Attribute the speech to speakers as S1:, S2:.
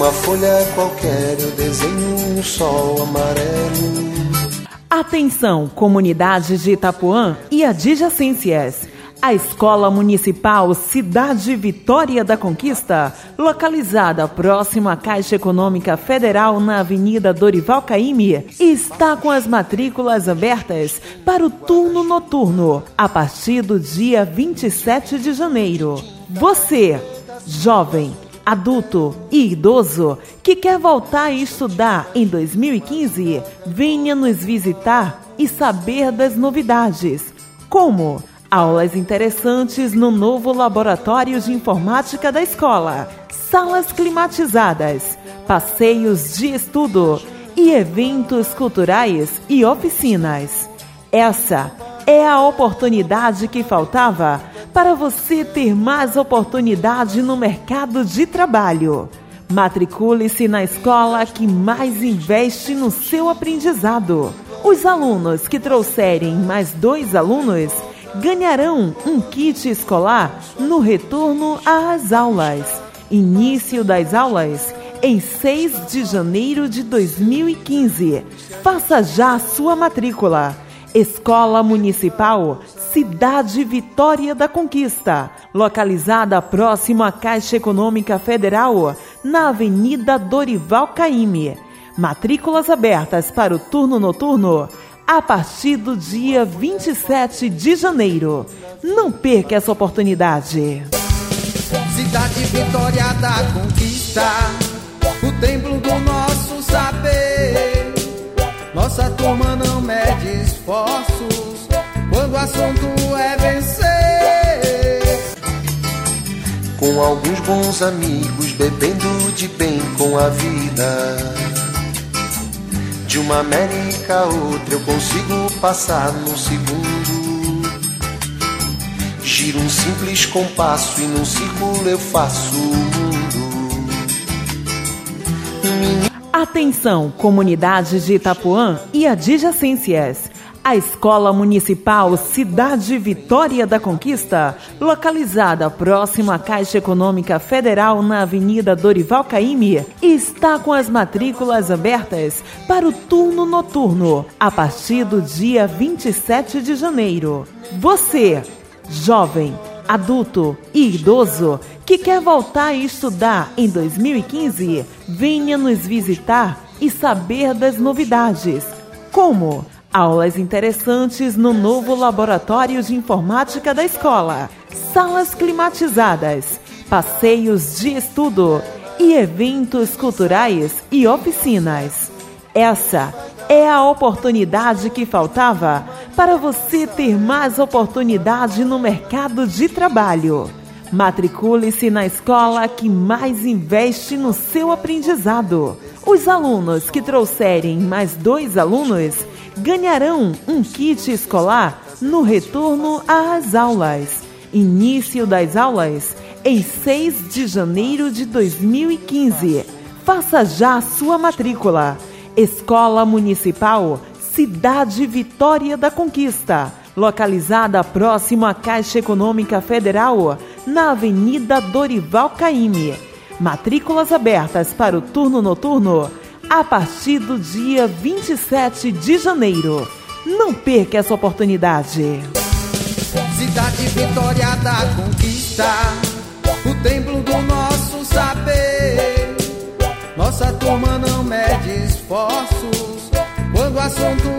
S1: Numa folha qualquer eu desenho um sol amarelo.
S2: Atenção, comunidade de Itapuã e adjacências. A Escola Municipal Cidade Vitória da Conquista, localizada próximo à Caixa Econômica Federal na Avenida Dorival Caymmi, está com as matrículas abertas para o turno noturno a partir do dia 27 de janeiro. Você, jovem, adulto e idoso que quer voltar a estudar em 2015, venha nos visitar e saber das novidades, como aulas interessantes no novo laboratório de informática da escola, salas climatizadas, passeios de estudo e eventos culturais e oficinas. Essa é a oportunidade que faltava para você ter mais oportunidade no mercado de trabalho. Matricule-se na escola que mais investe no seu aprendizado. Os alunos que trouxerem mais 2 alunos ganharão um kit escolar no retorno às aulas. Início das aulas em 6 de janeiro de 2015. Faça já a sua matrícula. Escola Municipal Cidade Vitória da Conquista, localizada próximo à Caixa Econômica Federal, na Avenida Dorival Caymmi. Matrículas abertas para o turno noturno a partir do dia 27 de janeiro. Não perca essa oportunidade.
S3: Cidade Vitória da Conquista, o templo do nosso saber. Nossa turma não mede esforços quando o assunto é vencer.
S1: Com alguns bons amigos, bebendo de bem com a vida. De uma América a outra eu consigo passar num segundo. Giro um simples compasso e num círculo eu faço o mundo.
S2: Atenção, comunidade de Itapuã e adjacências. A Escola Municipal Cidade Vitória da Conquista, localizada próximo à Caixa Econômica Federal na Avenida Dorival Caymmi, está com as matrículas abertas para o turno noturno a partir do dia 27 de janeiro. Você, jovem, adulto e idoso que quer voltar a estudar em 2015, venha nos visitar e saber das novidades, como aulas interessantes no novo laboratório de informática da escola, salas climatizadas, passeios de estudo e eventos culturais e oficinas. Essa é a oportunidade que faltava para você ter mais oportunidade no mercado de trabalho. Matricule-se na escola que mais investe no seu aprendizado. Os alunos que trouxerem mais 2 alunos ganharão um kit escolar no retorno às aulas. Início das aulas em 6 de janeiro de 2015. Faça já a sua matrícula. Escola Municipal Cidade Vitória da Conquista, localizada próximo à Caixa Econômica Federal, na Avenida Dorival Caymmi. Matrículas abertas para o turno noturno a partir do dia 27 de janeiro. Não perca essa oportunidade.
S3: Cidade Vitória da Conquista, o templo do nosso saber. Nossa turma não mede esforços quando o assunto